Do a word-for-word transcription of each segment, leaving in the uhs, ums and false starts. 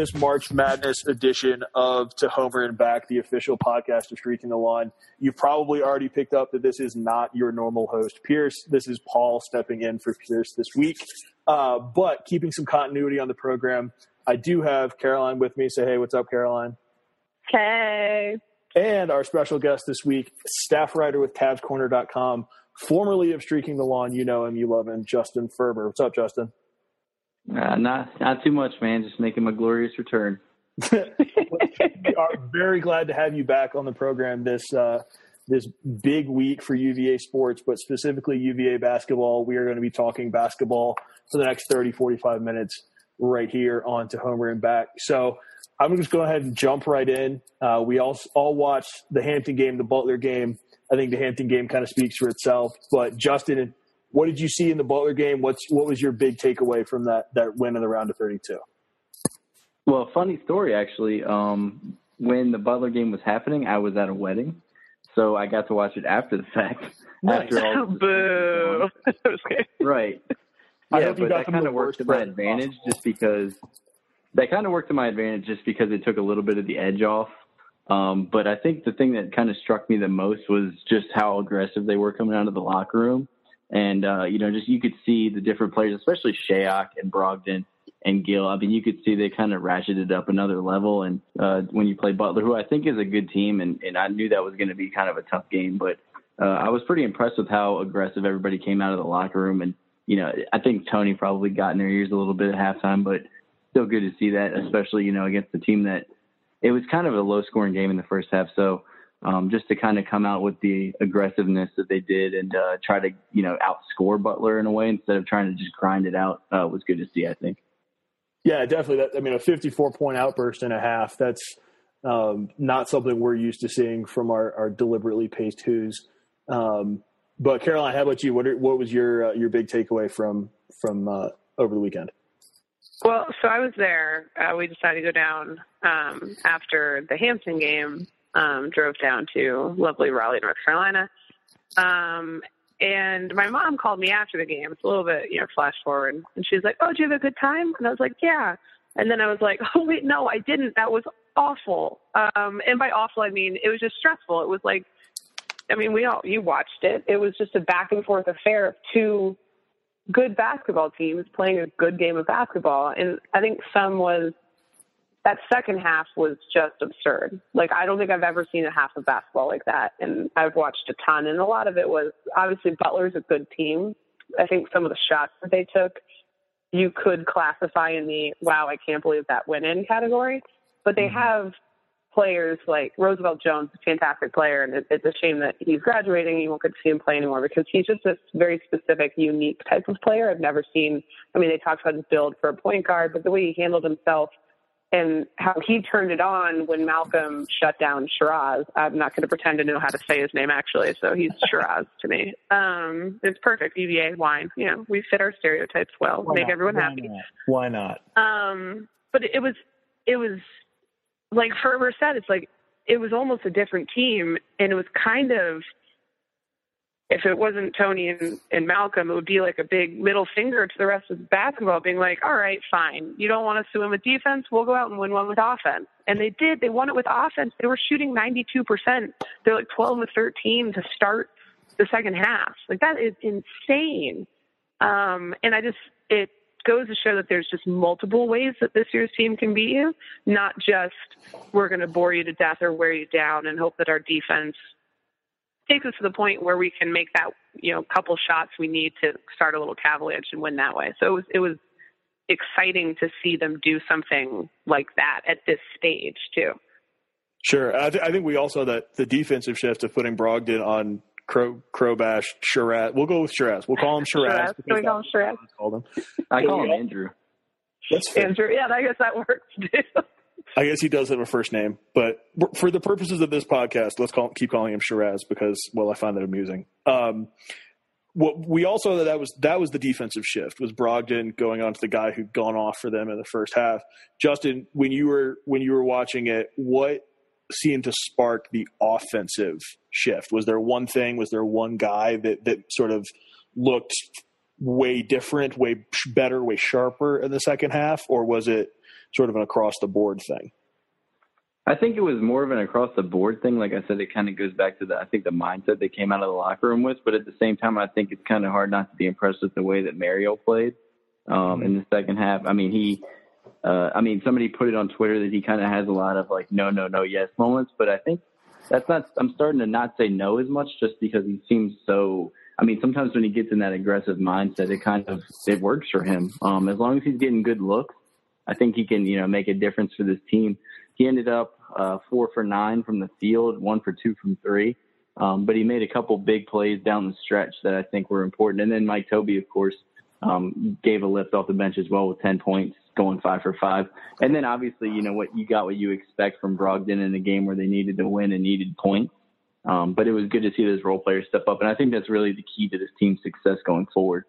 this March Madness edition of To Homer and Back, the official podcast of Streaking the Lawn. You've probably already picked up that this is not your normal host, Pierce. This is Paul stepping in for Pierce this week. Uh, but keeping some continuity on the program, I do have Caroline with me. Say, hey, what's up, Caroline? Hey. And our special guest this week, staff writer with Cavs Corner dot com, formerly of Streaking the Lawn, you know him, you love him, Justin Ferber. What's up, Justin? Uh, not not too much, man. Just making my glorious return. We are very glad to have you back on the program this uh, this big week for U V A sports, but specifically U V A basketball. We are going to be talking basketball for the next thirty, forty-five minutes right here on To Homer and Back. So I'm going to just go ahead and jump right in. Uh, we all, all watched the Hampton game, the Butler game. I think the Hampton game kind of speaks for itself. But, Justin, what did you see in the Butler game? What's What was your big takeaway from that, that win in the round of thirty-two? Well, funny story, actually. Um, when the Butler game was happening, I was at a wedding. So I got to watch it after the fact. Nice. After all Boo. Right. I Yeah, hope you but got that them kind the of worked worst to my present advantage possible. just because that kind of worked to my advantage just because it took a little bit of the edge off. Um, but I think the thing that kind of struck me the most was just how aggressive they were coming out of the locker room. And, uh, you know, just you could see the different players, especially Shayok and Brogdon and Gill. I mean, you could see they kind of ratcheted up another level. And uh, when you play Butler, who I think is a good team, and, and I knew that was going to be kind of a tough game, but uh, I was pretty impressed with how aggressive everybody came out of the locker room. And, you know, I think Tony probably got in their ears a little bit at halftime, but still good to see that, especially, you know, against the team that it was kind of a low scoring game in the first half. So um, just to kind of come out with the aggressiveness that they did and uh, try to, you know, outscore Butler in a way instead of trying to just grind it out uh, was good to see, I think. Yeah, definitely. That, I mean, a fifty-four point outburst in a half, that's um, not something we're used to seeing from our, our deliberately paced Who's. Um, but, Caroline, how about you? What, are, what was your uh, your big takeaway from, from uh, over the weekend? Well, so I was there. Uh, we decided to go down um, after the Hampton game, um, drove down to lovely Raleigh, North Carolina. Um, and my mom called me after the game. It's a little bit, you know, flash forward. And she was like, oh, did you have a good time? And I was like, yeah. And then I was like, oh, wait, no, I didn't. That was awful. Um, and by awful, I mean, it was just stressful. It was like, I mean, we all, you watched it. It was just a back and forth affair of two good basketball teams playing a good game of basketball. And I think some was, that second half was just absurd. Like, I don't think I've ever seen a half of basketball like that. And I've watched a ton. And a lot of it was, obviously, Butler's a good team. I think some of the shots that they took, you could classify in the, wow, I can't believe that went in category. But they have players like Roosevelt Jones, a fantastic player, and it, it's a shame that he's graduating. You won't get to see him play anymore because he's just this very specific, unique type of player. I've never seen, I mean, they talked about his build for a point guard, but the way he handled himself and how he turned it on when Malcolm shut down Shiraz. I'm not going to pretend to know how to say his name, actually, so he's Shiraz to me. Um, it's perfect, U V A wine. You know, we fit our stereotypes well, Why make not? everyone Why happy. Not? Why not? Um, but it was, it was, like Ferber said, it's like it was almost a different team, and it was kind of, if it wasn't Tony and, and Malcolm, it would be like a big middle finger to the rest of the basketball, being like, all right, fine. You don't want us to win with defense? We'll go out and win one with offense. And they did. They won it with offense. They were shooting ninety-two percent. They're like twelve to thirteen to start the second half. Like, that is insane. Um, and I just, it, goes to show that there's just multiple ways that this year's team can beat you, not just we're going to bore you to death or wear you down and hope that our defense takes us to the point where we can make that, you know, couple shots we need to start a little Cavaliers and win that way. So it was, it was exciting to see them do something like that at this stage too. Sure. I, th- I think we also, that the defensive shift of putting Brogdon on Crow, Crowbash, Shiraz. We'll go with Shiraz. We'll call him Shiraz. Shiraz. Can we call him Shiraz? Called him. I call him Andrew. That's fair. Andrew, yeah, I guess that works too. I guess he does have a first name, but for the purposes of this podcast, let's call, keep calling him Shiraz because, well, I find that amusing. Um, what we also that was that was the defensive shift was Brogdon going on to the guy who'd gone off for them in the first half. Justin, when you were when you were watching it, what seemed to spark the offensive shift? Was there one thing? Was there one guy that that sort of looked way different, way better, way sharper in the second half, or was it sort of an across the board thing? I think it was more of an across-the-board thing. Like I said, it kind of goes back to the, I think, the mindset they came out of the locker room with. But at the same time, I think it's kind of hard not to be impressed with the way that Mario played um, mm-hmm. in the second half. I mean, he, uh, I mean, somebody put it on Twitter that he kind of has a lot of like no, no, no, yes moments. But I think that's not. I'm starting to not say no as much just because he seems so. I mean, sometimes when he gets in that aggressive mindset, it kind of it works for him. Um, as long as he's getting good looks, I think he can, you know, make a difference for this team. He ended up uh, four for nine from the field, one for two from three. Um, but he made a couple big plays down the stretch that I think were important. And then Mike Tobey, of course, um, gave a lift off the bench as well with ten points, going five for five. And then obviously, you know, what you got what you expect from Brogdon in a game where they needed to win and needed points. Um, but it was good to see those role players step up. And I think that's really the key to this team's success going forward.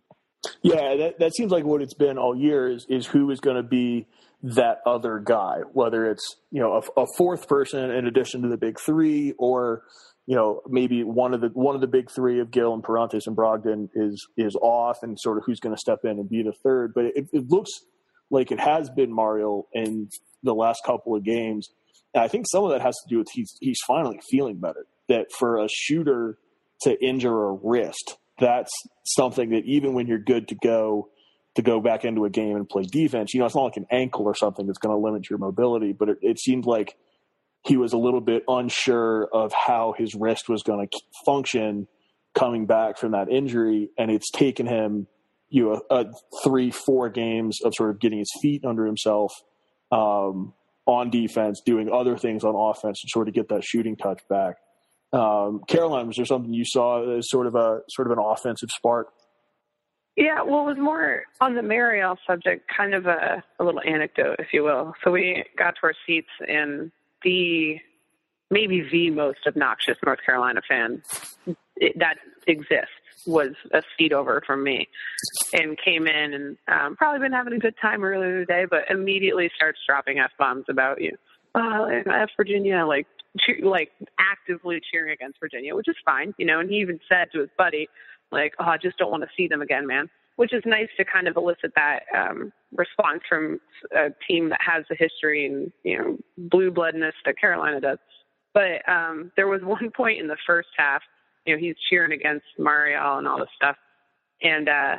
Yeah, that, that seems like what it's been all year is, is who is going to be that other guy, whether it's, you know, a, a fourth person in addition to the big three, or, you know, maybe one of the one of the big three of Gill and Perrantes and Brogdon is is off, and sort of who's going to step in and be the third. But it, it looks like it has been Mario in the last couple of games. And I think some of that has to do with he's he's finally feeling better. That for a shooter to injure a wrist, that's something that even when you're good to go, to go back into a game and play defense, you know, it's not like an ankle or something that's going to limit your mobility, but it, it seemed like he was a little bit unsure of how his wrist was going to function coming back from that injury. And it's taken him, you know, a, a three, four games of sort of getting his feet under himself um, on defense, doing other things on offense to sort of get that shooting touch back. Um, Caroline, was there something you saw as sort of a sort of an offensive spark? Yeah, well, it was more on the Marial subject, kind of a, a little anecdote, if you will. So we got to our seats, and the maybe the most obnoxious North Carolina fan that exists was a seat over from me, and came in and um, probably been having a good time earlier today, but immediately starts dropping F-bombs about you. Uh, F Virginia, like, cheer, like actively cheering against Virginia, which is fine, you know. And he even said to his buddy, like, oh, I just don't want to see them again, man, which is nice to kind of elicit that um, response from a team that has the history and, you know, blue bloodness that Carolina does. But um, there was one point in the first half, you know, he's cheering against Marial and all this stuff. And uh,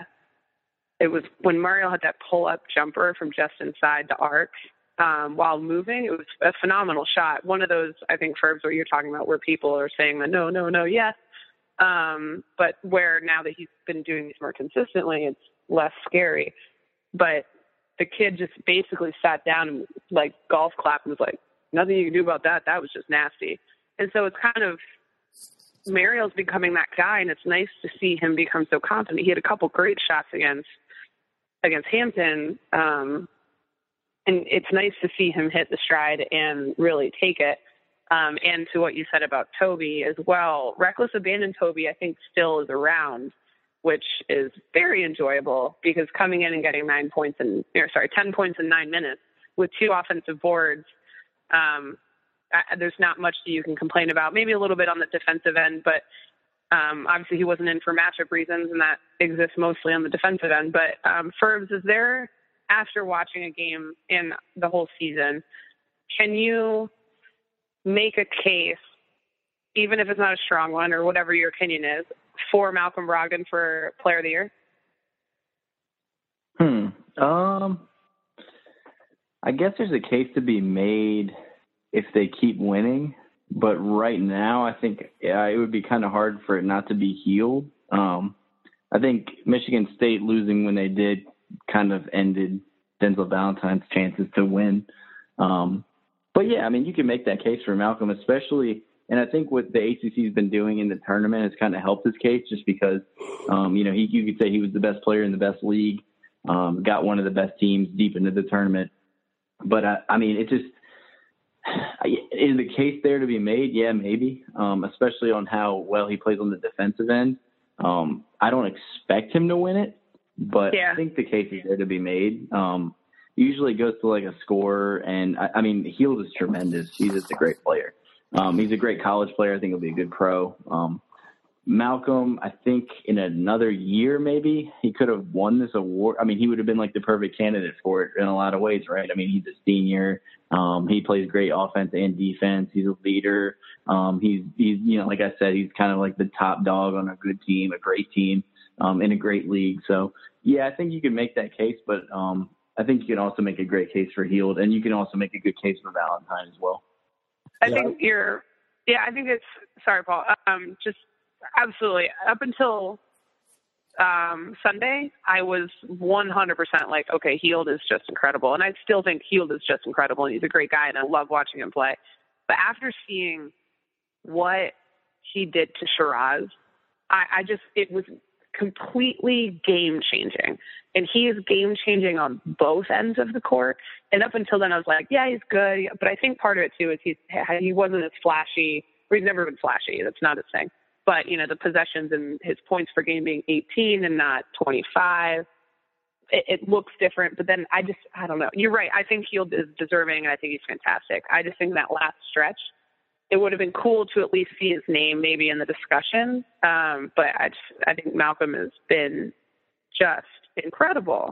it was when Marial had that pull-up jumper from just inside the arc um, while moving. It was a phenomenal shot. One of those, I think, Ferbs, what you're talking about, where people are saying that no, no, no, yes. Um, but where now that he's been doing these more consistently, it's less scary. But the kid just basically sat down and like golf clapped and was like, nothing you can do about that. That was just nasty. And so it's kind of, Marial's becoming that guy, and it's nice to see him become so confident. He had a couple great shots against, against Hampton. Um, and it's nice to see him hit the stride and really take it. Um, and to what you said about Tobey as well, reckless abandon Tobey, I think, still is around, which is very enjoyable because coming in and getting nine points and, or sorry, ten points in nine minutes with two offensive boards, um, I, there's not much that you can complain about. Maybe a little bit on the defensive end, but um, obviously he wasn't in for matchup reasons, and that exists mostly on the defensive end. But um, Ferbs, is there, after watching a game in the whole season, can you make a case, even if it's not a strong one or whatever your opinion is, for Malcolm Brogdon for Player of the Year? Hmm. Um. I guess there's a case to be made if they keep winning, but right now I think yeah, it would be kind of hard for it not to be healed. Um, I think Michigan State losing when they did kind of ended Denzel Valentine's chances to win. Um, But, yeah, I mean, you can make that case for Malcolm, especially – and I think what the A C C has been doing in the tournament has kind of helped his case just because, um, you know, he, you could say he was the best player in the best league, um, got one of the best teams deep into the tournament. But, I, I mean, it just – is the case there to be made? Yeah, maybe, um, especially on how well he plays on the defensive end. Um, I don't expect him to win it, but yeah. I think the case is there to be made. Um Usually goes to like a scorer, and I, I mean, Hield is tremendous. He's just a great player. Um, he's a great college player. I think he'll be a good pro. Um, Malcolm, I think in another year maybe he could have won this award. I mean, he would have been like the perfect candidate for it in a lot of ways, right? I mean, he's a senior. Um, he plays great offense and defense. He's a leader. Um, he's, he's, you know, like I said, he's kind of like the top dog on a good team, a great team, um, in a great league. So, yeah, I think you can make that case, but um, I think you can also make a great case for Hield, and you can also make a good case for Valentine as well. I yeah. think you're, yeah, I think it's, sorry, Paul, um, just absolutely. Up until um, Sunday, I was one hundred percent like, okay, Hield is just incredible. And I still think Hield is just incredible, and he's a great guy, and I love watching him play. But after seeing what he did to Shiraz, I, I just, it was completely game-changing. And he is game-changing on both ends of the court. And up until then, I was like, yeah, he's good. But I think part of it, too, is he's, he wasn't as flashy. Or he's never been flashy. That's not his thing. But, you know, the possessions and his points per game being eighteen and not twenty-five, it, it looks different. But then I just, I don't know. You're right. I think Hield is deserving, and I think he's fantastic. I just think that last stretch, it would have been cool to at least see his name maybe in the discussion. Um, but I just, I think Malcolm has been just incredible.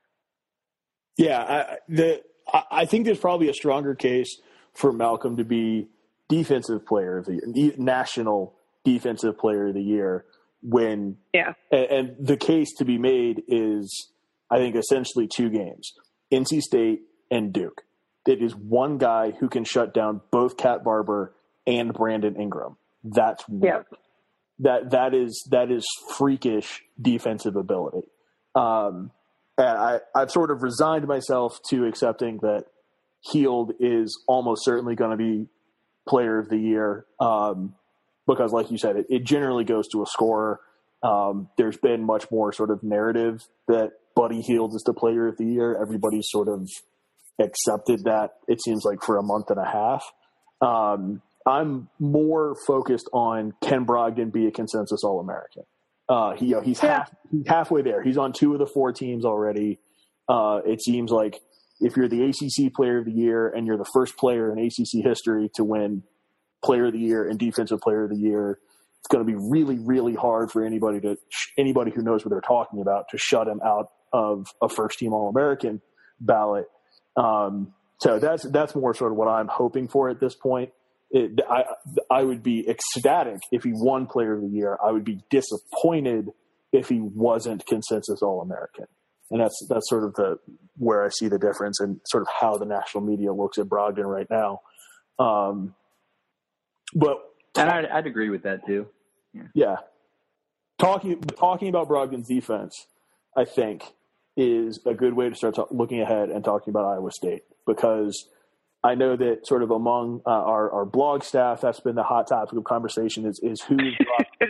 Yeah, I, the, I think there's probably a stronger case for Malcolm to be defensive player of the year, national defensive player of the year, when yeah, and, and the case to be made is, I think, essentially two games: N C State and Duke. It is one guy who can shut down both Cat Barber and Brandon Ingram. That's yeah. that that is that is freakish defensive ability. Um, and I, I've sort of resigned myself to accepting that Hield is almost certainly going to be player of the year, um, because, like you said, it, it generally goes to a scorer. Um, there's been much more sort of narrative that Buddy Hield is the player of the year. Everybody's sort of accepted that, it seems like, for a month and a half. Um, I'm more focused on, can Brogdon be a consensus All-American? Uh, he, you know, he's, yeah. half, he's halfway there. He's on two of the four teams already. Uh, it seems like if you're the A C C player of the year and you're the first player in A C C history to win player of the year and defensive player of the year, it's going to be really, really hard for anybody to, anybody who knows what they're talking about, to shut him out of a first team All-American ballot. Um, so that's, that's more sort of what I'm hoping for at this point. It, I, I would be ecstatic if he won player of the year. I would be disappointed if he wasn't consensus All-American. And that's, that's sort of the, where I see the difference and sort of how the national media looks at Brogdon right now. Um, but and I'd, I'd agree with that too. Yeah. yeah. Talking, talking about Brogdon's defense, I think, is a good way to start talk, looking ahead and talking about Iowa State, because I know that sort of among uh, our, our blog staff, that's been the hot topic of conversation is, is who is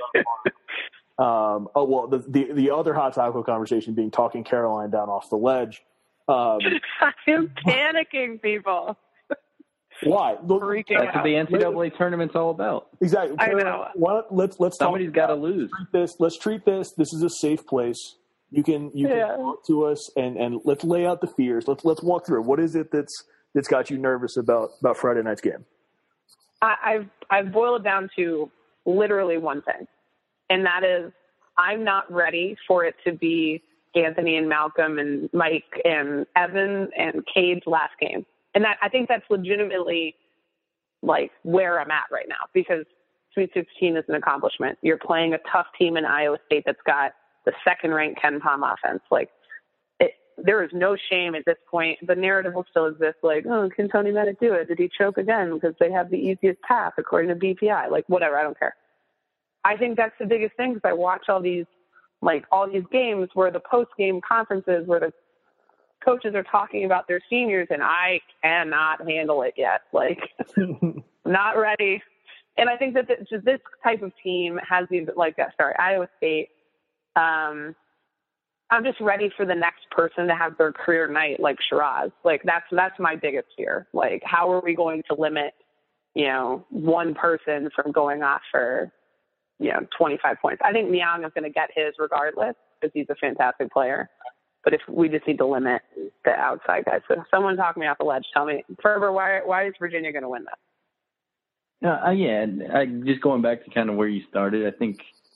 um, oh, well, the, the, the other hot topic of conversation being talking Caroline down off the ledge. Um, I'm panicking, people. Why? Look, that's what the N C double A tournament's all about. Exactly. I know. Why, let's let's Somebody's got to lose. Treat this. Let's treat this. This is a safe place. You can you yeah. can talk to us and, and let's lay out the fears. Let's let's walk through. What is it that's that's got you nervous about, about Friday night's game? I, I've I've boiled it down to literally one thing, and that is I'm not ready for it to be Anthony and Malcolm and Mike and Evan and Cade's last game. And that, I think that's legitimately like where I'm at right now, because Sweet sixteen is an accomplishment. You're playing a tough team in Iowa State that's got the second ranked Ken Pom offense. Like it, there is no shame at this point. The narrative will still exist. Like, oh, can Tony Bennett do it? Did he choke again? Because they have the easiest path according to B P I. Like whatever. I don't care. I think that's the biggest thing, because I watch all these, like all these games where the post game conferences where the coaches are talking about their seniors, and I cannot handle it yet. Like, not ready. And I think that this, this type of team has these, like, uh, sorry, Iowa State. Um, I'm just ready for the next person to have their career night, like Shiraz. Like, that's that's my biggest fear. Like, how are we going to limit, you know, one person from going off for, you know, twenty-five points? I think Niang is going to get his regardless, because he's a fantastic player. But if we just need to limit the outside guys. So if someone talk me off the ledge, tell me, Ferber, why why is Virginia going to win that? Uh, yeah, I, just going back to kind of where you started, I think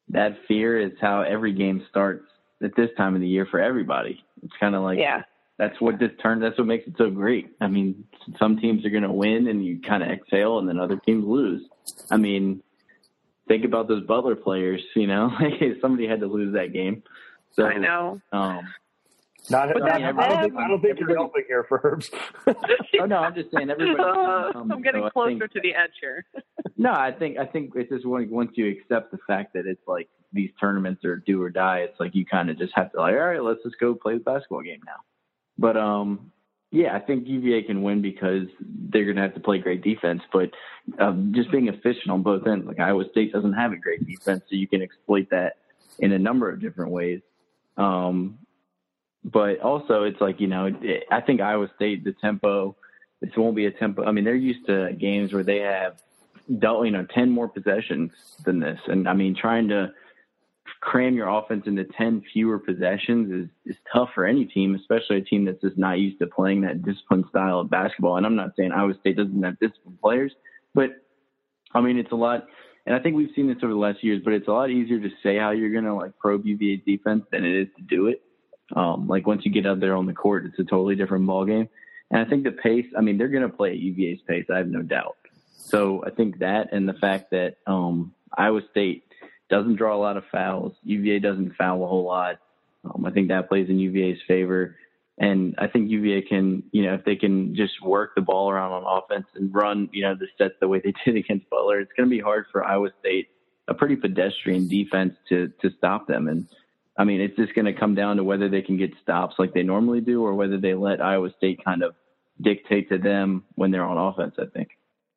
that fear is how every game starts at this time of the year for everybody. It's kind of like, yeah. that's what this turn, that's what makes it so great. I mean, some teams are going to win and you kind of exhale, and then other teams lose. I mean, think about those Butler players, you know, somebody had to lose that game. So, I know. Um, Not, not, I, don't think, I don't think you're helping here, Herbs. Oh no, I'm just saying everybody. Um, I'm getting so closer think, to the edge here. No, I think I think it's just once you accept the fact that it's like these tournaments are do or die. It's like you kind of just have to like, all right, let's just go play the basketball game now. But um, yeah, I think U V A can win because they're going to have to play great defense. But um, just being efficient on both ends, like Iowa State doesn't have a great defense, so you can exploit that in a number of different ways. Um, But also, it's like, you know, I think Iowa State, the tempo, this won't be a tempo. I mean, they're used to games where they have, you know, ten more possessions than this. And, I mean, trying to cram your offense into ten fewer possessions is, is tough for any team, especially a team that's just not used to playing that disciplined style of basketball. And I'm not saying Iowa State doesn't have disciplined players, but, I mean, it's a lot. And I think we've seen this over the last years, but it's a lot easier to say how you're going to, like, probe U V A's defense than it is to do it. Um, like once you get out there on the court, it's a totally different ball game. And I think the pace, I mean, they're going to play at U V A's pace. I have no doubt. So I think that, and the fact that um, Iowa State doesn't draw a lot of fouls, U V A doesn't foul a whole lot. Um, I think that plays in U V A's favor. And I think U V A can, you know, if they can just work the ball around on offense and run, you know, the sets the way they did against Butler, it's going to be hard for Iowa State, a pretty pedestrian defense, to to stop them. And I mean, it's just going to come down to whether they can get stops like they normally do or whether they let Iowa State kind of dictate to them when they're on offense, I think.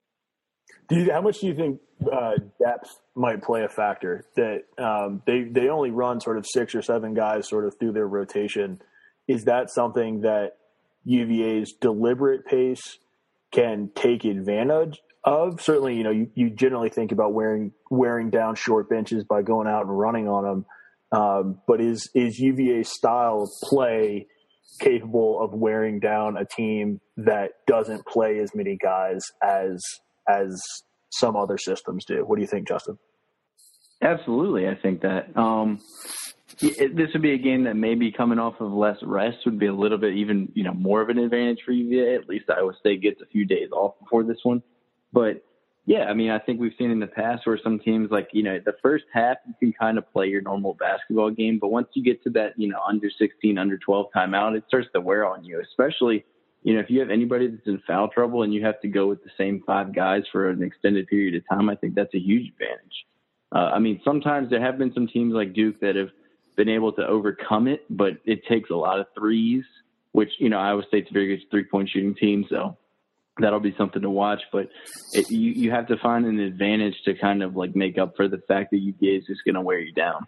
Do you, how much do you think uh, depth might play a factor? That um, they, they only run sort of six or seven guys sort of through their rotation. Is that something that U V A's deliberate pace can take advantage of? Certainly, you know, you, you generally think about wearing wearing down short benches by going out and running on them. Um, but is is U V A's style of play capable of wearing down a team that doesn't play as many guys as as some other systems do? What do you think, Justin? Absolutely, I think that um, it, this would be a game that maybe coming off of less rest would be a little bit even you know more of an advantage for U V A. At least Iowa State gets a few days off before this one, but. Yeah, I mean, I think we've seen in the past where some teams, like, you know, the first half you can kind of play your normal basketball game, but once you get to that, you know, under sixteen, under twelve timeout, it starts to wear on you, especially, you know, if you have anybody that's in foul trouble and you have to go with the same five guys for an extended period of time. I think that's a huge advantage. Uh, I mean, sometimes there have been some teams like Duke that have been able to overcome it, but it takes a lot of threes, which, you know, Iowa State's a very good three-point shooting team, so that'll be something to watch, but it, you, you have to find an advantage to kind of like make up for the fact that U V A is just going to wear you down.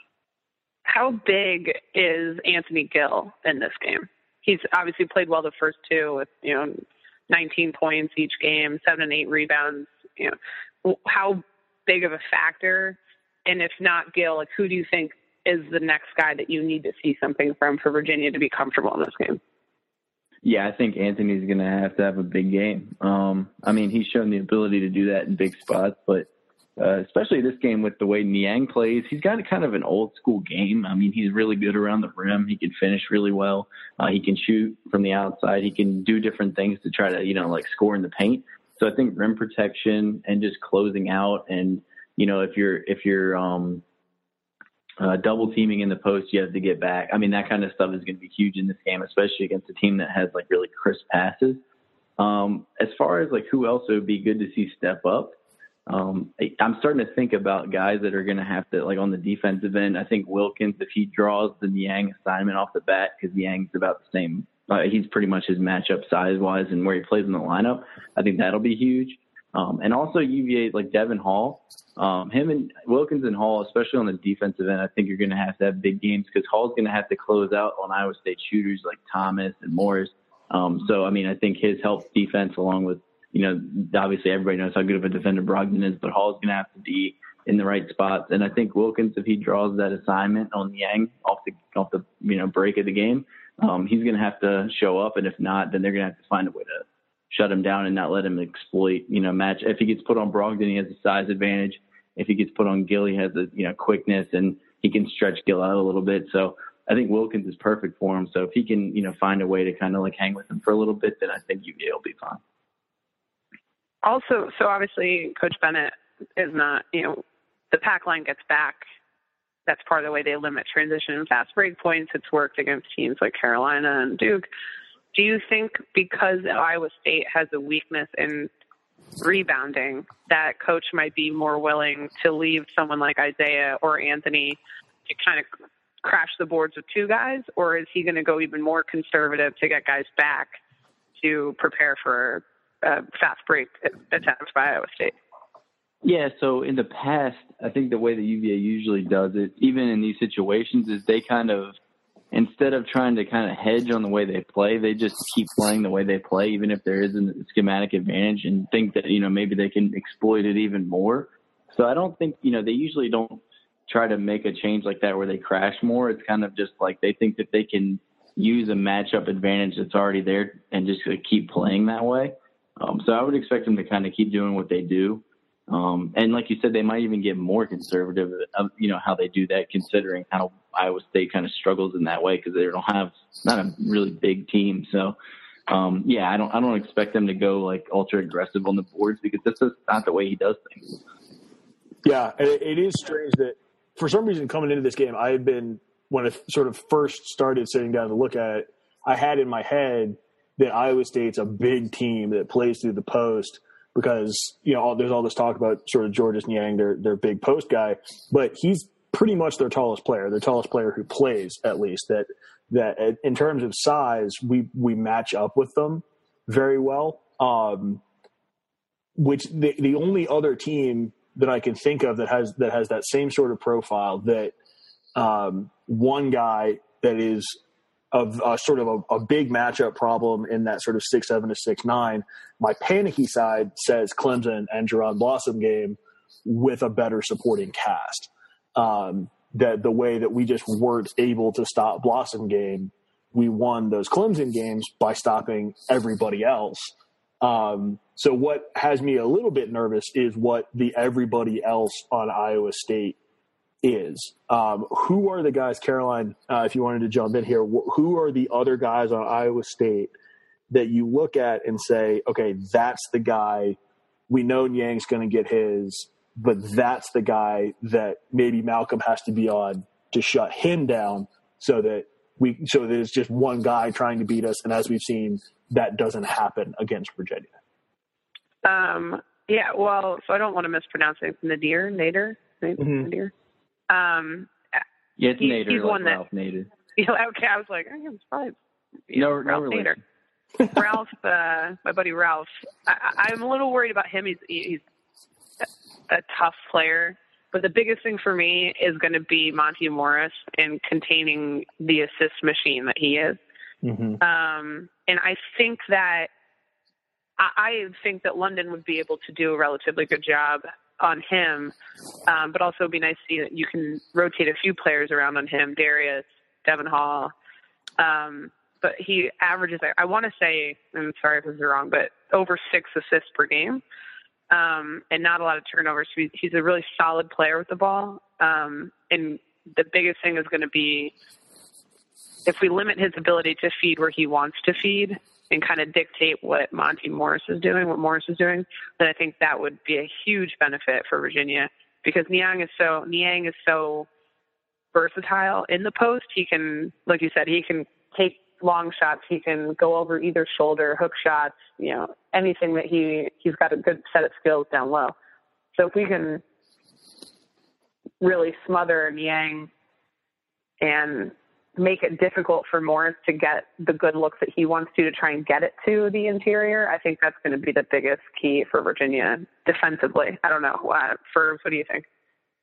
How big is Anthony Gill in this game? He's obviously played well the first two with, you know, nineteen points each game, seven and eight rebounds. You know, how big of a factor? And if not Gill, like who do you think is the next guy that you need to see something from for Virginia to be comfortable in this game? Yeah, I think Anthony's going to have to have a big game. Um, I mean, he's shown the ability to do that in big spots, but uh, especially this game with the way Niang plays, he's got a kind of an old school game. I mean, he's really good around the rim. He can finish really well. Uh, he can shoot from the outside. He can do different things to try to, you know, like score in the paint. So I think rim protection and just closing out, and you know, if you're if you're um, Uh, double teaming in the post, you have to get back. I mean, that kind of stuff is going to be huge in this game, especially against a team that has like really crisp passes. Um, as far as like who else it would be good to see step up, um, I, I'm starting to think about guys that are going to have to, like on the defensive end. I think Wilkins, if he draws the Niang assignment off the bat, because Niang's about the same, uh, he's pretty much his matchup size wise and where he plays in the lineup. I think that'll be huge. Um, and also U V A, like Devin Hall, um, him and Wilkins and Hall, especially on the defensive end, I think you're going to have to have big games because Hall's going to have to close out on Iowa State shooters like Thomas and Morris. Um, so, I mean, I think his help defense along with, you know, obviously everybody knows how good of a defender Brogdon is, but Hall's going to have to be in the right spots. And I think Wilkins, if he draws that assignment on Niang off the, off the, you know, break of the game, um, he's going to have to show up. And if not, then they're going to have to find a way to shut him down and not let him exploit, you know, match. If he gets put on Brogdon, he has a size advantage. if he gets put on Gill, he has the, you know, quickness and he can stretch Gill out a little bit. So I think Wilkins is perfect for him. So if he can, you know, find a way to kind of like hang with him for a little bit, then I think U V A will be fine. Also, so obviously Coach Bennett is not, you know, the pack line gets back. That's part of the way they limit transition and fast break points. It's worked against teams like Carolina and Duke. Do you think because Iowa State has a weakness in rebounding that Coach might be more willing to leave someone like Isaiah or Anthony to kind of crash the boards with two guys, or is he going to go even more conservative to get guys back to prepare for uh, fast break attempts by Iowa State? Yeah, so in the past, I think the way the U V A usually does it, even in these situations, is they kind of, instead of trying to kind of hedge on the way they play, they just keep playing the way they play, even if there isn't a schematic advantage, and think that, you know, maybe they can exploit it even more. So I don't think, you know, they usually don't try to make a change like that where they crash more. It's kind of just like they think that they can use a matchup advantage that's already there and just keep playing that way. Um, so I would expect them to kind of keep doing what they do. Um, and like you said, they might even get more conservative of, you know, how they do that, considering how Iowa State kind of struggles in that way because they don't have not a really big team. So, um, yeah, I don't I don't expect them to go like ultra aggressive on the boards because this is not the way he does things. Yeah, it, it is strange that for some reason coming into this game, I had been when I sort of first started sitting down to look at it, I had in my head that Iowa State's a big team that plays through the post. Because, you know, there's all this talk about sort of Georges Niang, their their big post guy, but he's pretty much their tallest player, their tallest player who plays, at least. That that in terms of size, we we match up with them very well. Um, which the the only other team that I can think of that has that has that same sort of profile, that um, one guy that is of uh, sort of a, a big matchup problem in that sort of six seven to six nine. My panicky side says Clemson and Jerron Blossom game with a better supporting cast. Um, that the way that we just weren't able to stop Blossom game, we won those Clemson games by stopping everybody else. Um, so what has me a little bit nervous is what the everybody else on Iowa State is. Um, who are the guys, Caroline, uh, if you wanted to jump in here, wh- who are the other guys on Iowa State that you look at and say, okay, that's the guy, we know Niang's going to get his, but that's the guy that maybe Malcolm has to be on to shut him down so that we, so there's just one guy trying to beat us. And as we've seen, that doesn't happen against Virginia. Um, yeah, well, so I don't want to mispronounce it. Nadir, Nader, Nader, Mm-hmm. Nadir. Um, yeah, it's he, Nader, he's like one Ralph that, Nader. You know, okay, I was like, I am surprised. No, know, no Ralph Nader. Ralph, uh, my buddy Ralph. I, I'm a little worried about him. He's he's a tough player, but the biggest thing for me is going to be Monty Morris and containing the assist machine that he is. Mm-hmm. Um, and I think that I, I think that London would be able to do a relatively good job on him, um, but also it'd be nice to see that you can rotate a few players around on him, Darius, Devin Hall. Um, but he averages, I want to say, I'm sorry if this is wrong, but over six assists per game, um, and not a lot of turnovers. He's, he's a really solid player with the ball. Um, and the biggest thing is going to be if we limit his ability to feed where he wants to feed and kind of dictate what Monty Morris is doing, what Morris is doing, then I think that would be a huge benefit for Virginia because Niang is so Niang is so versatile in the post. He can, like you said, he can take long shots. He can go over either shoulder, hook shots, you know, anything that he, he's got a good set of skills down low. So if we can really smother Niang and make it difficult for Morris to get the good looks that he wants to to try and get it to the interior, I think that's going to be the biggest key for Virginia defensively. I don't know. Uh, for what do you think?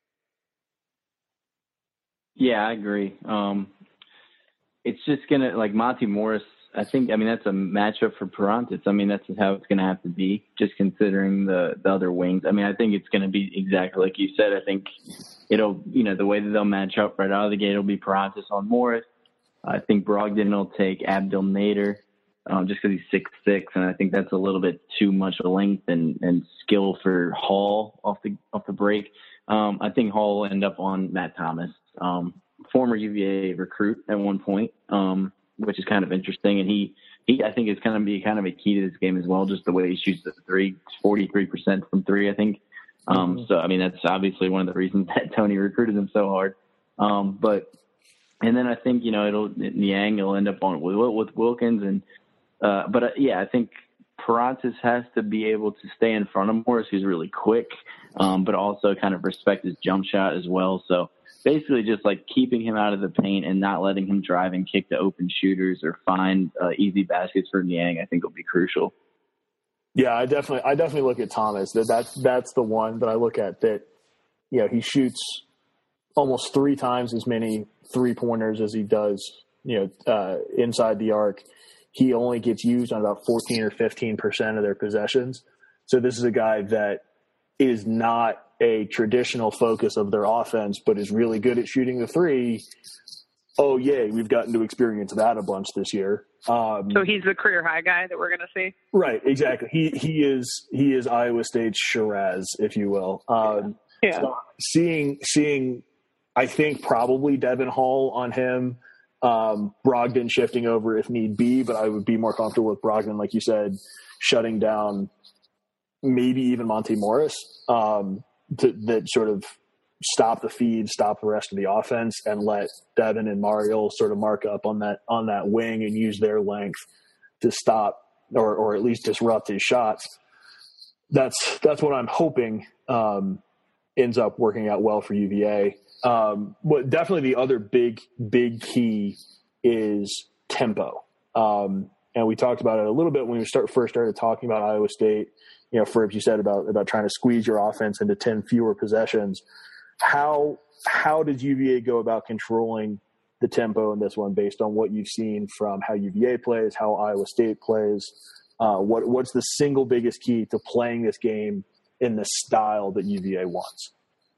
Yeah, I agree. Um, it's just going to, like Monty Morris, I think, I mean, that's a matchup for Perantis. I mean, that's how it's going to have to be, just considering the, the other wings. I mean, I think it's going to be exactly like you said. I think it'll, you know, the way that they'll match up right out of the gate, it'll be Perantis on Morris. I think Brogdon will take Abdel Nader um, just because he's six six, and I think that's a little bit too much length and, and skill for Hall off the off the break. Um, I think Hall will end up on Matt Thomas, um, former U V A recruit at one point, um, which is kind of interesting. And he, he I think is going to be kind of a key to this game as well, just the way he shoots the three, forty-three percent from three, I think. Um, mm-hmm. So, I mean, that's obviously one of the reasons that Tony recruited him so hard. Um, but, and then I think, you know, it'll, Niang will end up on with, with Wilkins. And, uh, but uh, yeah, I think Peratis has to be able to stay in front of Morris, who's really quick, um, but also kind of respect his jump shot as well. So basically just like keeping him out of the paint and not letting him drive and kick to open shooters or find uh, easy baskets for Niang, I think will be crucial. Yeah, I definitely, I definitely look at Thomas. That that's that's the one that I look at. That, you know, he shoots almost three times as many three pointers as he does, you know, uh, inside the arc. He only gets used on about fourteen or fifteen percent of their possessions. So this is a guy that is not a traditional focus of their offense, but is really good at shooting the three. Oh, yay, we've gotten to experience that a bunch this year. Um, so he's the career high guy that we're going to see? Right, exactly. He he is he is Iowa State's Shiraz, if you will. Um, yeah. So seeing, seeing, I think probably Devin Hall on him, um, Brogdon shifting over if need be, but I would be more comfortable with Brogdon, like you said, shutting down maybe even Monte Morris um, to, that sort of stop the feed, stop the rest of the offense, and let Devin and Mario sort of mark up on that on that wing and use their length to stop or or at least disrupt his shots. That's that's what I'm hoping um, ends up working out well for U V A. Um, but definitely the other big big key is tempo, um, and we talked about it a little bit when we start first started talking about Iowa State. You know, Ferbs, you said about about trying to squeeze your offense into ten fewer possessions. How how did U V A go about controlling the tempo in this one based on what you've seen from how U V A plays, how Iowa State plays? Uh, what what's the single biggest key to playing this game in the style that U V A wants?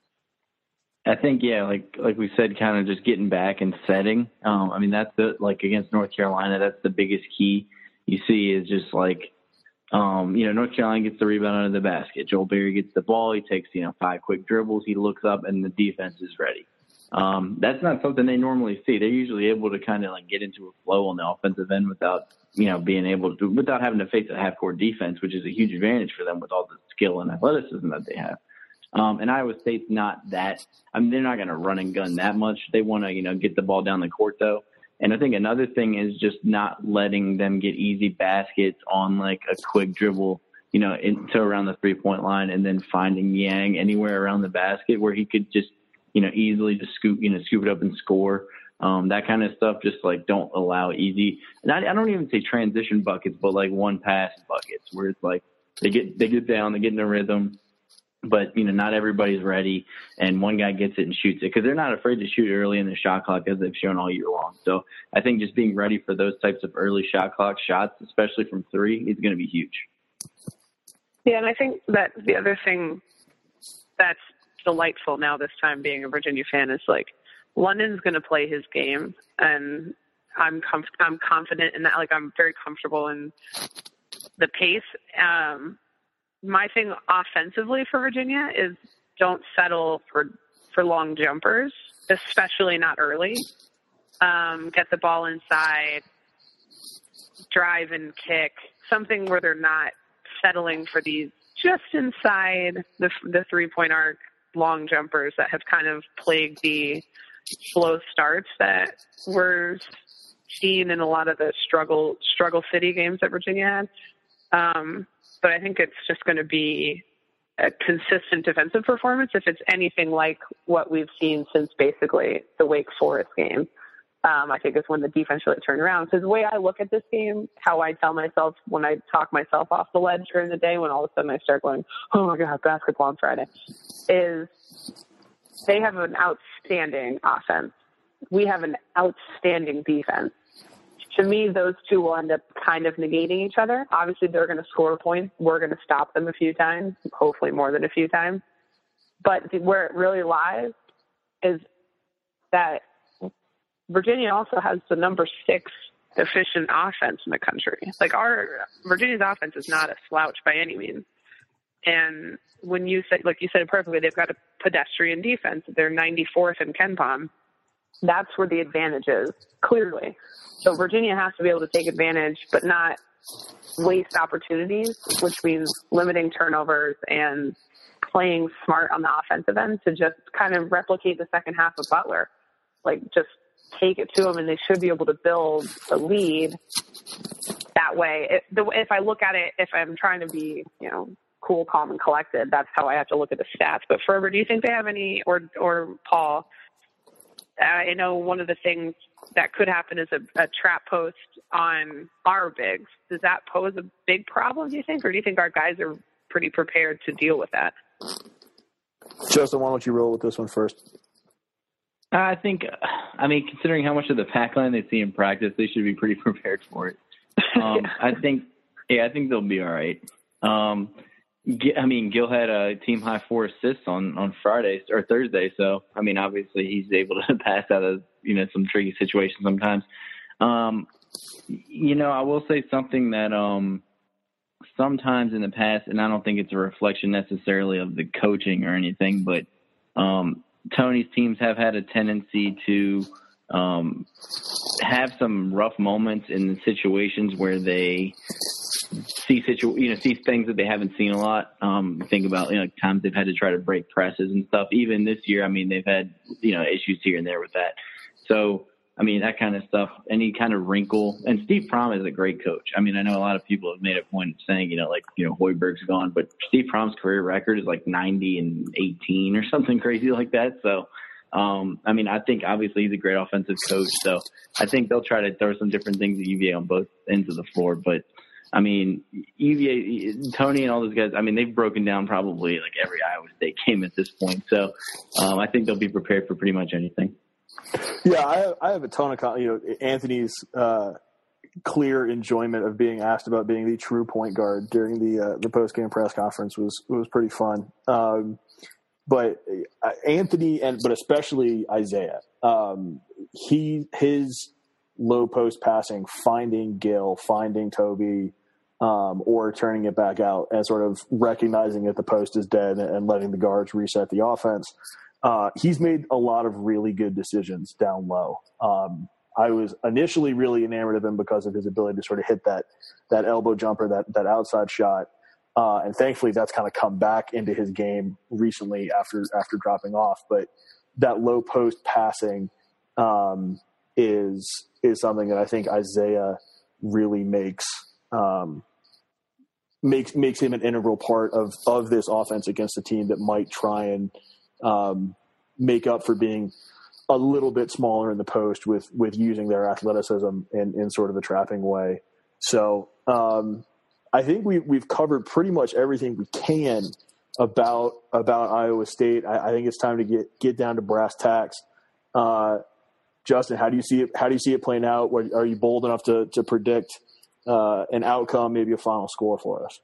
I think, yeah, like like we said, kind of just getting back and setting. Um, I mean, that's the like against North Carolina, that's the biggest key you see is just like, Um, you know, North Carolina gets the rebound under the basket. Joel Berry gets the ball. He takes, you know, five quick dribbles. He looks up and the defense is ready. Um, that's not something they normally see. They're usually able to kind of like get into a flow on the offensive end without, you know, being able to, without having to face a half-court defense, which is a huge advantage for them with all the skill and athleticism that they have. Um, and Iowa State's not that, I mean, they're not going to run and gun that much. They want to, you know, get the ball down the court though. And I think another thing is just not letting them get easy baskets on like a quick dribble, you know, into around the three point line and then finding Niang anywhere around the basket where he could just, you know, easily just scoop, you know, scoop it up and score. Um, that kind of stuff, just like don't allow easy. And I, I don't even say transition buckets, but like one pass buckets where it's like they get, they get down, they get in a rhythm. But, you know, not everybody's ready, and one guy gets it and shoots it because they're not afraid to shoot early in the shot clock as they've shown all year long. So I think just being ready for those types of early shot clock shots, especially from three, is going to be huge. Yeah, and I think that the other thing that's delightful now this time being a Virginia fan is, like, London's going to play his game, and I'm comf- I'm confident in that. Like, I'm very comfortable in the pace. Um My thing offensively for Virginia is don't settle for, for long jumpers, especially not early. Um, get the ball inside, drive and kick, something where they're not settling for these just inside the, the three-point arc long jumpers that have kind of plagued the slow starts that were seen in a lot of the struggle struggle city games that Virginia had. Um, But I think it's just going to be a consistent defensive performance if it's anything like what we've seen since basically the Wake Forest game. Um, I think it's when the defense really turned around. Because the way I look at this game, how I tell myself when I talk myself off the ledge during the day, when all of a sudden I start going, oh my God, basketball on Friday, is they have an outstanding offense. We have an outstanding defense. To me, those two will end up kind of negating each other. Obviously, they're going to score points. We're going to stop them a few times, hopefully more than a few times. But where it really lies is that Virginia also has the number six efficient offense in the country. Like our Virginia's offense is not a slouch by any means. And when you said, like you said it perfectly, they've got a pedestrian defense. They're ninety-fourth in KenPom. That's where the advantage is, clearly. So Virginia has to be able to take advantage, but not waste opportunities, which means limiting turnovers and playing smart on the offensive end to just kind of replicate the second half of Butler. Like, just take it to them, and they should be able to build a lead that way. It, the, if I look at it, if I'm trying to be, you know, cool, calm, and collected, that's how I have to look at the stats. But Ferber, do you think they have any, or or Paul, I know one of the things that could happen is a, a trap post on our bigs. Does that pose a big problem, do you think, or do you think our guys are pretty prepared to deal with that? Justin, why don't you roll with this one first? I think, I mean, considering how much of the pack line they see in practice, they should be pretty prepared for it. Um, I think, yeah, I think they'll be all right. Um, I mean, Gil had a team high four assists on, on Friday or Thursday. So, I mean, obviously he's able to pass out of, you know, some tricky situations sometimes. Um, you know, I will say something that um, sometimes in the past, and I don't think it's a reflection necessarily of the coaching or anything, but um, Tony's teams have had a tendency to um, have some rough moments in situations where they see situ, you know, see things that they haven't seen a lot. Um, think about, you know, times they've had to try to break presses and stuff. Even this year, I mean, they've had, you know, issues here and there with that. So, I mean, that kind of stuff, any kind of wrinkle. And Steve Prohm is a great coach. I mean, I know a lot of people have made a point of saying, you know, like, you know, Hoiberg's gone, but Steve Prohm's career record is like ninety and eighteen or something crazy like that. So, um, I mean, I think obviously he's a great offensive coach. So I think they'll try to throw some different things at U V A on both ends of the floor. But I mean, U V A, Tony and all those guys, I mean, they've broken down probably like every Iowa State game at this point. So um, I think they'll be prepared for pretty much anything. Yeah, I have, I have a ton of, you know, Anthony's uh, clear enjoyment of being asked about being the true point guard during the uh, the post-game press conference was was pretty fun. Um, but Anthony, and but especially Isaiah, um, he his low post passing, finding Gil, finding Toby, um, or turning it back out and sort of recognizing that the post is dead and letting the guards reset the offense. Uh, he's made a lot of really good decisions down low. Um, I was initially really enamored of him because of his ability to sort of hit that that elbow jumper, that that outside shot. Uh, and thankfully that's kind of come back into his game recently after after dropping off. But that low post passing um, is is something that I think Isaiah really makes um, makes makes him an integral part of of this offense against a team that might try and um, make up for being a little bit smaller in the post with with using their athleticism in, in sort of a trapping way. So um, I think we we've covered pretty much everything we can about about Iowa State. I, I think it's time to get get down to brass tacks. Uh, Justin, how do you see it? How do you see it playing out? Are you bold enough to to predict uh, an outcome, maybe a final score for us?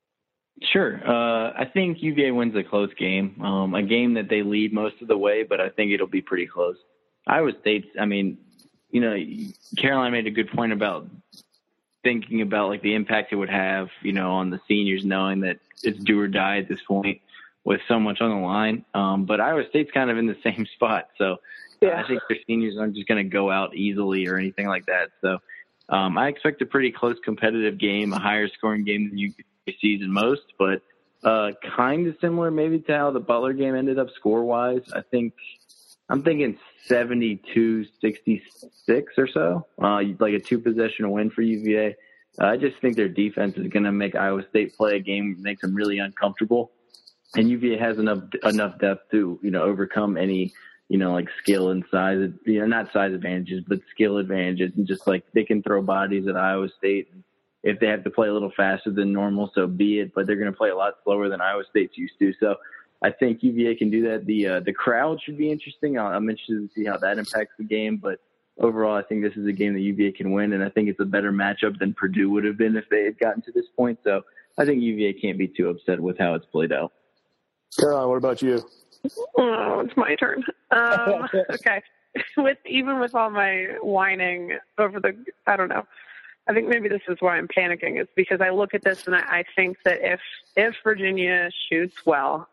Sure. Uh, I think U V A wins a close game, um, a game that they lead most of the way, but I think it'll be pretty close. Iowa State, I mean, you know, Caroline made a good point about thinking about like the impact it would have, you know, on the seniors, knowing that it's do or die at this point with so much on the line. Um, but Iowa State's kind of in the same spot. So yeah. I think their seniors aren't just going to go out easily or anything like that. So um, I expect a pretty close competitive game, a higher scoring game than you sees in most, but uh, kind of similar maybe to how the Butler game ended up score-wise. I think I'm thinking seventy-two sixty-six or so, uh, like a two-possession win for U V A. Uh, I just think their defense is going to make Iowa State play a game, makes them really uncomfortable, and U V A has enough enough depth to, you know, overcome any, you know, like skill and size, you know, not size advantages, but skill advantages, and just like they can throw bodies at Iowa State. If they have to play a little faster than normal, so be it. But they're going to play a lot slower than Iowa State's used to. So I think U V A can do that. The uh, the crowd should be interesting. I'm interested to see how that impacts the game. But overall, I think this is a game that U V A can win, and I think it's a better matchup than Purdue would have been if they had gotten to this point. So I think U V A can't be too upset with how it's played out. Caroline, what about you? Oh, it's my turn. Um, okay. With even with all my whining over the, I don't know. I think maybe this is why I'm panicking. It's because I look at this and I, I think that if if Virginia shoots well,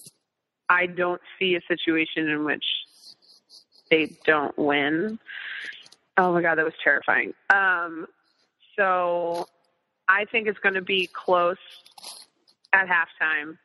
I don't see a situation in which they don't win. Oh my God, that was terrifying. Um, so I think it's going to be close at halftime.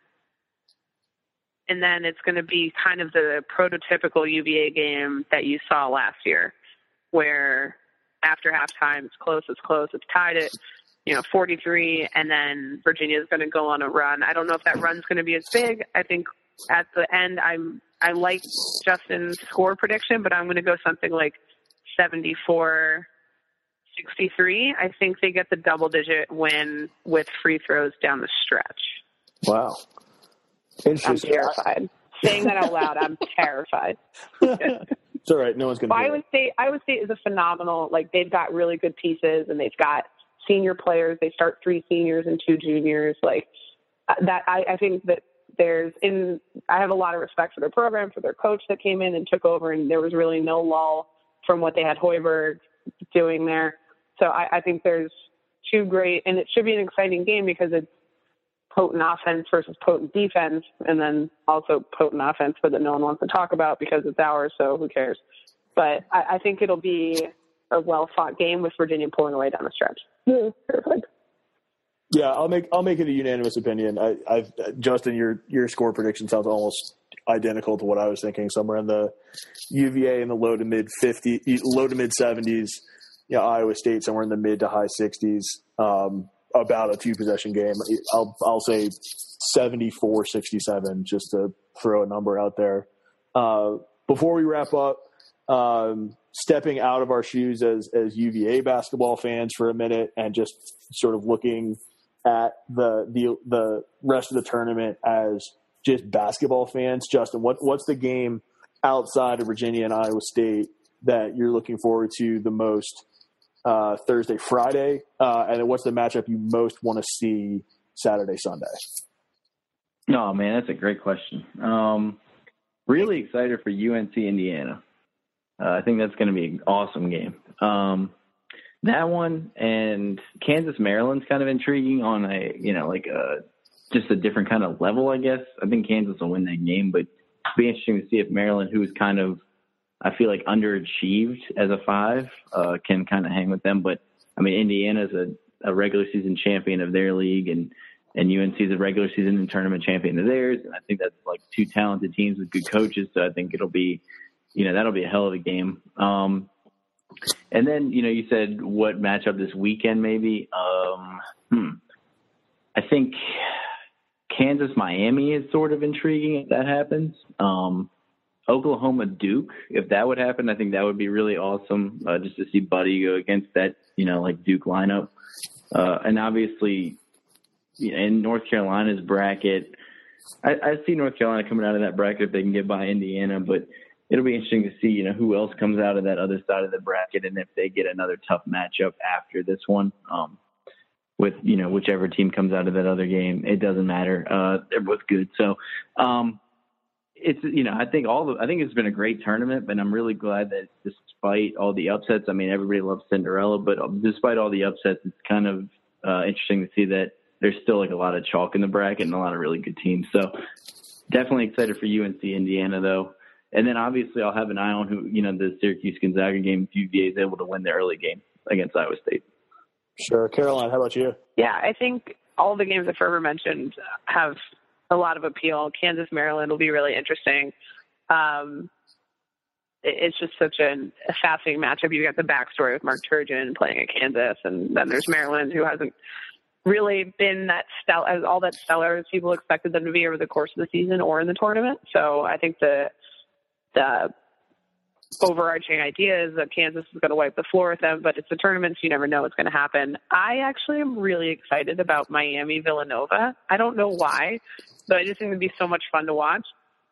And then it's going to be kind of the prototypical U V A game that you saw last year, where after halftime, it's close, it's close, it's tied at, you know, forty-three, and then Virginia is going to go on a run. I don't know if that run's going to be as big. I think at the end, I'm I like Justin's score prediction, but I'm going to go something like seventy-four sixty-three. I think they get the double-digit win with free throws down the stretch. Wow. Interesting. I'm terrified. Saying that out loud, I'm terrified. It's all right. No one's going to. Iowa State, Iowa State is a phenomenal. Like, they've got really good pieces, and they've got senior players. They start three seniors and two juniors. Like that, I, I think that there's in. I have a lot of respect for their program, for their coach that came in and took over, and there was really no lull from what they had Hoiberg doing there. So I, I think there's two great, and it should be an exciting game because it's potent offense versus potent defense, and then also potent offense, but that no one wants to talk about because it's ours, so who cares? But I, I think it'll be a well-fought game with Virginia pulling away down the stretch. Yeah, perfect. Yeah, I'll make I'll make it a unanimous opinion. I, I've Justin, your your score prediction sounds almost identical to what I was thinking. Somewhere in the U V A in the low to mid fifty, low to mid seventies. Yeah, Iowa State somewhere in the mid to high sixties. Um, about a two possession game. I'll I'll say seventy-four sixty-seven just to throw a number out there. Uh, before we wrap up, um, stepping out of our shoes as as U V A basketball fans for a minute and just sort of looking at the the the rest of the tournament as just basketball fans. Justin, what what's the game outside of Virginia and Iowa State that you're looking forward to the most uh, Thursday, Friday? Uh, and then what's the matchup you most want to see Saturday, Sunday? No, man, that's a great question. Um, really excited for U N C Indiana. Uh, I think that's going to be an awesome game. Um, that one and Kansas Maryland's kind of intriguing on a, you know, like a, just a different kind of level, I guess. I think Kansas will win that game, but it'll be interesting to see if Maryland, who's kind of, I feel like underachieved as a five, uh, can kind of hang with them. But I mean, Indiana's a, a regular season champion of their league, and, and U N C is a regular season and tournament champion of theirs. And I think that's like two talented teams with good coaches. So I think it'll be, you know, that'll be a hell of a game. Um, and then, you know, you said what matchup this weekend, maybe, um, hmm. I think Kansas, Miami is sort of intriguing if that happens. Um, Oklahoma, Duke, if that would happen, I think that would be really awesome, uh, just to see Buddy go against that, you know, like Duke lineup. Uh, and obviously, you know, in North Carolina's bracket, I, I see North Carolina coming out of that bracket if they can get by Indiana, but it'll be interesting to see, you know, who else comes out of that other side of the bracket and if they get another tough matchup after this one. Um, with, you know, whichever team comes out of that other game, it doesn't matter. Uh, they're both good. So, um, it's, you know, I think all the, I think it's been a great tournament, but I'm really glad that despite all the upsets, I mean, everybody loves Cinderella, but despite all the upsets, it's kind of uh, interesting to see that there's still like a lot of chalk in the bracket and a lot of really good teams. So definitely excited for U N C Indiana though. And then obviously I'll have an eye on who, you know, the Syracuse Gonzaga game, if U V A is able to win the early game against Iowa State. Sure. Caroline, how about you? Yeah, I think all the games that Ferber mentioned have a lot of appeal. Kansas, Maryland will be really interesting. Um, it's just such a, a fascinating matchup. You got the backstory with Mark Turgeon playing at Kansas, and then there's Maryland, who hasn't really been that stellar, as all that stellar as people expected them to be over the course of the season or in the tournament. So I think the the overarching idea is that Kansas is going to wipe the floor with them, but it's a tournament, so you never know what's going to happen. I actually am really excited about Miami Villanova. I don't know why, but I just think it'd be so much fun to watch.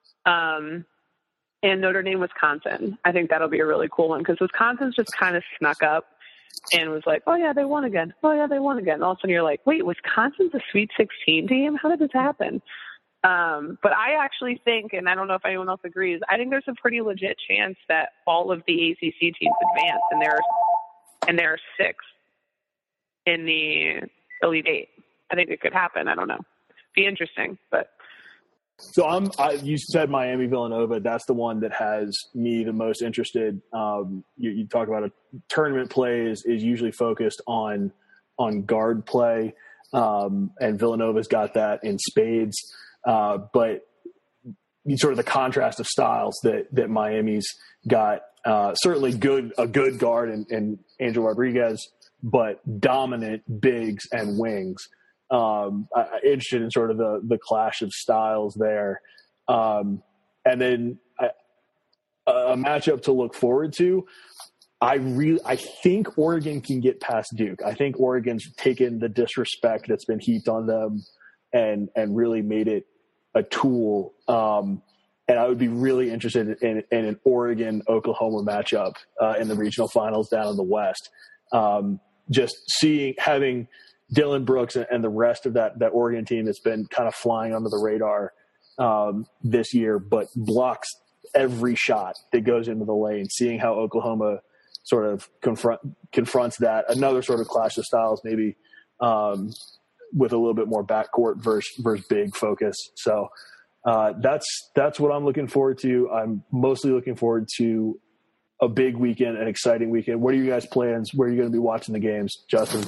Um, and Notre Dame, Wisconsin. I think that'll be a really cool one because Wisconsin's just kind of snuck up and was like, oh yeah, they won again. Oh yeah, they won again. And all of a sudden you're like, wait, Wisconsin's a Sweet sixteen team? How did this happen? Um, but I actually think, and I don't know if anyone else agrees, I think there's a pretty legit chance that all of the A C C teams advance, and there are, and there are six. in the Elite Eight. I think it could happen. I don't know. Be interesting, but. So I'm. I, you said Miami Villanova. That's the one that has me the most interested. Um, you, you talk about a tournament play is, is usually focused on on guard play, um, and Villanova's got that in spades. Uh, but sort of the contrast of styles that that Miami's got. Uh, certainly good a good guard in, in Angel Rodriguez, but dominant bigs and wings. Um, I, I'm interested in sort of the, the clash of styles there. Um, and then I, a matchup to look forward to. I really, I think Oregon can get past Duke. I think Oregon's taken the disrespect that's been heaped on them and, and really made it a tool. Um, and I would be really interested in, in an Oregon-Oklahoma matchup uh, in the regional finals down in the West. Um, just seeing, having Dylan Brooks and the rest of that, that Oregon team that's been kind of flying under the radar um, this year, but blocks every shot that goes into the lane, seeing how Oklahoma sort of confront, confronts that. Another sort of clash of styles, maybe um, with a little bit more backcourt versus, versus big focus. So uh, that's that's what I'm looking forward to. I'm mostly looking forward to a big weekend, an exciting weekend. What are you guys' plans? Where are you going to be watching the games, Justin?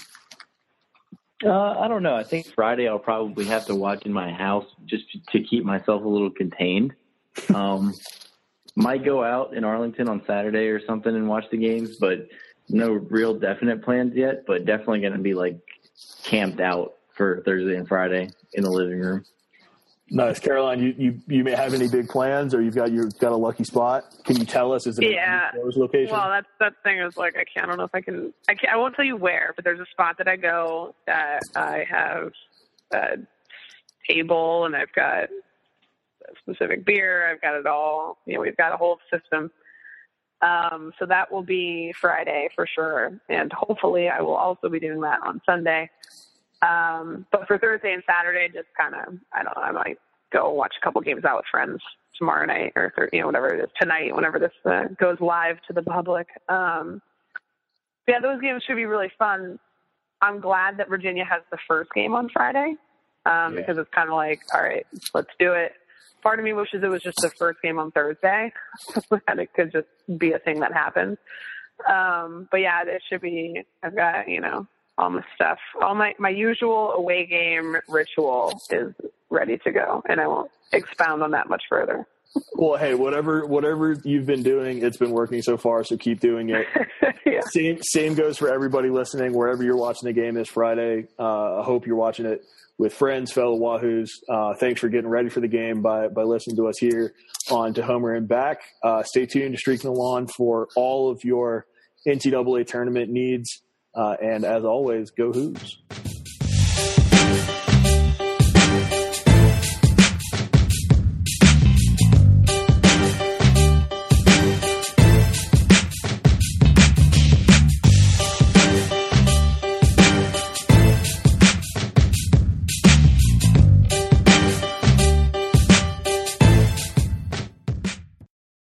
Uh, I don't know. I think Friday I'll probably have to watch in my house just to keep myself a little contained. Um, might go out in Arlington on Saturday or something and watch the games, but no real definite plans yet. But definitely going to be like camped out for Thursday and Friday in the living room. Nice. Caroline, you, you, you may have any big plans, or you've got you've got a lucky spot. Can you tell us? Is it yeah. a closed location? Well, that's that thing is like I can't. I don't know if I can. I can't, I won't tell you where, but there's a spot that I go that I have a table and I've got a specific beer. I've got it all. You know, we've got a whole system. Um, so that will be Friday for sure, and hopefully I will also be doing that on Sunday. Um, but for Thursday and Saturday, just kind of, I don't know, I might go watch a couple games out with friends tomorrow night or, you know, whatever it is tonight, whenever this uh, goes live to the public. Um, yeah, those games should be really fun. I'm glad that Virginia has the first game on Friday um, yeah. because it's kind of like, all right, let's do it. Part of me wishes it was just the first game on Thursday and it could just be a thing that happens. Um, but yeah, it should be, I've got, you know, all my stuff, all my, my usual away game ritual is ready to go, and I won't expound on that much further. Well, hey, whatever whatever you've been doing, it's been working so far, so keep doing it. yeah. Same same goes for everybody listening, wherever you're watching the game this Friday. Uh, I hope you're watching it with friends, fellow Wahoos. Uh, thanks for getting ready for the game by by listening to us here on To Homer and Back. Uh, stay tuned to Streaking the Lawn for all of your N C double A tournament needs. Uh, and as always, go Hoos.